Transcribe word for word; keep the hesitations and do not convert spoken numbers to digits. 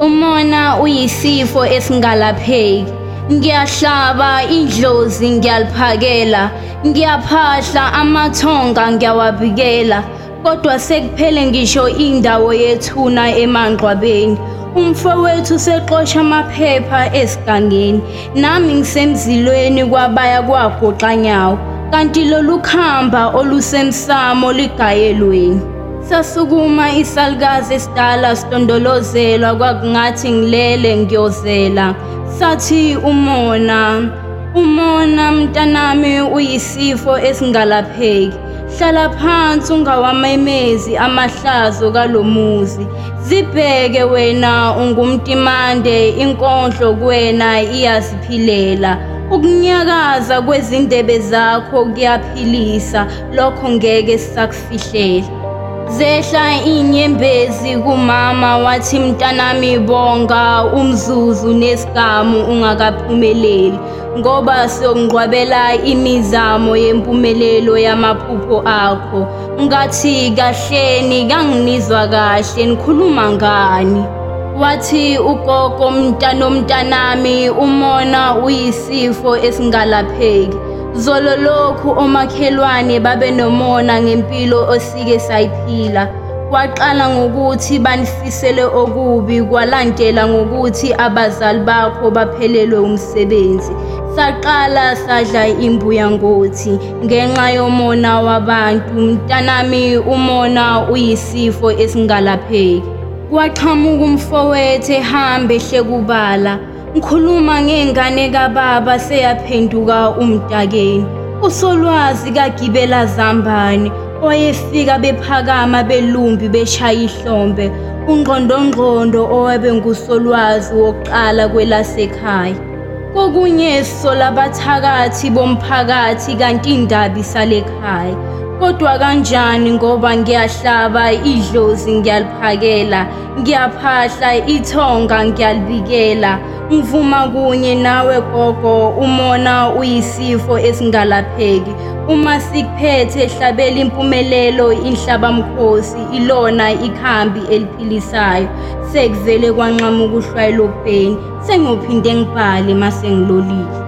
Umona uyisifo esingalapheki. Ngiyahlaba idlozi ngiyaliphakela, ngiyaphahla amathonga ngiyawabikela, kodwa sekuphele ngisho indawo yethuna emangcwabeni. Umfowethu seqosha amaphepha esigangeni, nami ngisemzilweni kwabaya kwagoqa nyawo, kanti lolu khamba olusemsamo ligayelweni. Sasukuma isalukazi esidala sidondolozelwa, kwakungathi ngilele ngiyozela. Sathi umona, umona mntanami uyisifo esingalapheki. Hlala phansi ungawamemezi amahlazo kalomuzi. Zibheke wena ungumtimande, inkondlo kuwena iyaziphilela. Ukunyakaza kwezindebe zakho kuyaphilisa, lokho ngeke sisakufihlela. Zehla inyembezi kumama wathi mntanami bonga umzuzu nesigamu ungakaphumeleli, ngoba siyongqwabela imizamo yempumelelo yamaphupho akho. Ngathi kahleni kanginizwa kahle, nikhuluma ngani? Wathi ugogo mntanomntanami umona uyisifo esingalapheki. Zolo lokhu omakhelwane babe nomona ngempilo osike sayiphila. Kwaqala ngokuthi banifisele okubi, kwalandela ngokuthi abazali bakho baphelelwe umsebenzi. Saqala sadla imbuya ngothi ngenxa yomona wabantu. Mntanami umona uyisifo esingalapheki. Kwaqhamuka umfowethu ehambe ehle kubala. Ngikhuluma ngengane kababa seyaphenduka umdakeni. Usolwazi kagibela zambane oyefika bephakama belumbi beshaya ihlombe. Ungqondongqondo owabe ngusolwazi wokuqala kwelasekhaya. Kokunye sola bathakathi bomphakathi kanti indaba isalekhaya. Kodwa kanjani ngoba ngiyahlaba idlozi ngiyaliphakela, ngiyaphahla ithonga ngiyalibikela. Ngivuma kunye nawe gogo, umona uyisifo esingalapheki. Uma sikuphethe hlabela impumelelo inhlabamkhosi, ilona ikhambi eliphilisayo. Sekuvele kwanqamuka uhlwayi lobheni, sengiyophinde ngibhale mase ngilolile.